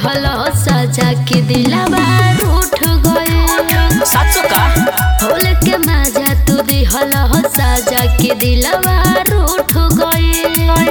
दिहल सजा के दिलवा रूठ गए। साचो का होल के मजा तू दिहल सजा के दिलवा रूठ गए।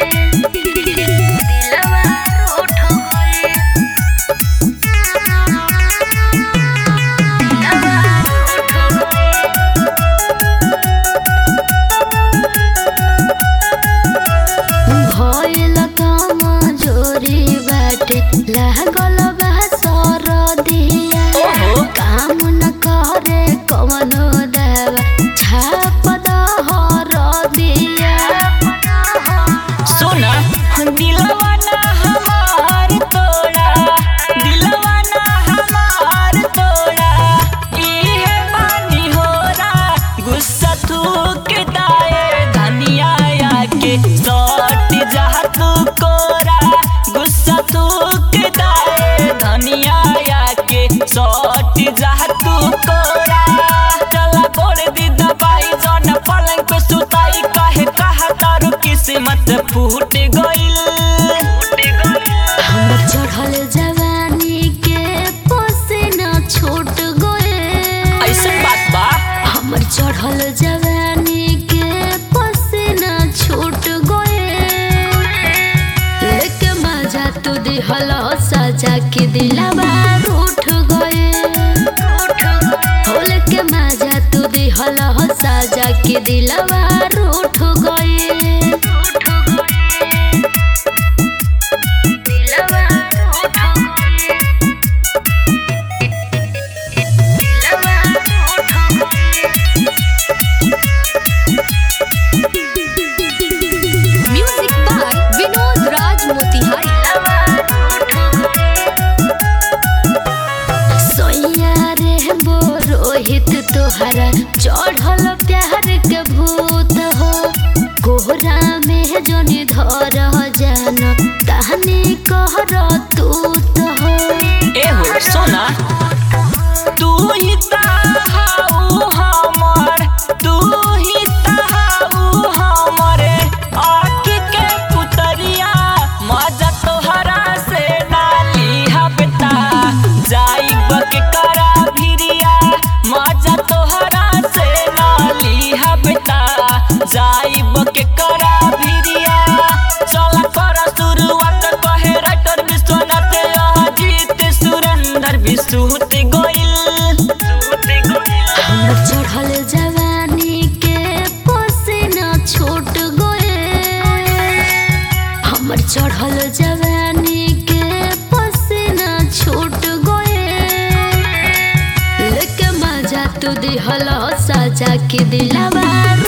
लागल बा सरदिया काम न करे कवनो दवा छाप दहर दिया। सुना दिलवा ना हमार तोड़ा, दिलवा ना हमार तोड़ा, इहे बानी होरा गुस्सा थूक दाए धनिया आके सट जा तू कोरा, गुस्सा थूक दाए धनिया आके सट जा तू कोरा। चला गोड़ दी दबाई जन पलंग पे सुताई काहे कहा तारू किस्मत फूट गइल। हमर चढ़ल जवानी के पसीना छूट गए। ऐसन बात बा हमर चढ़ल जवानी के पसीना छूट गए। लेके मजा तू दिहल सजा के दिलवा रूठ गए। होल के मजा तू दिहल सजा के दिलवा रूठ गए। Music by Vinod Raj Motihari. सोया रे रोहित तोहरा चढ़ल प्यार के भूत हो। कोहरा में जनी धर जान कहानी कहर तूत हो। ए हो सोना तू ही ताहाऊ हमर, तू ही ताहाऊ हमरे आँखी के पुतरिया मजा तोहरा से डाली हबता जाइब के करा भिरिया मजा तोहरा से डाली हबता जाइब के करा भिरिया। चला कर शुरुआत कहे राइटर विश्वनाथ अजीत सुरेंद्र भी सुत गइल। हमर चढ़ल जवानी के पसीना छूट गए। हमर चढ़ल जवानी के पसीना छूट गए। लेके मजा तू दिहल सजा के दिलवा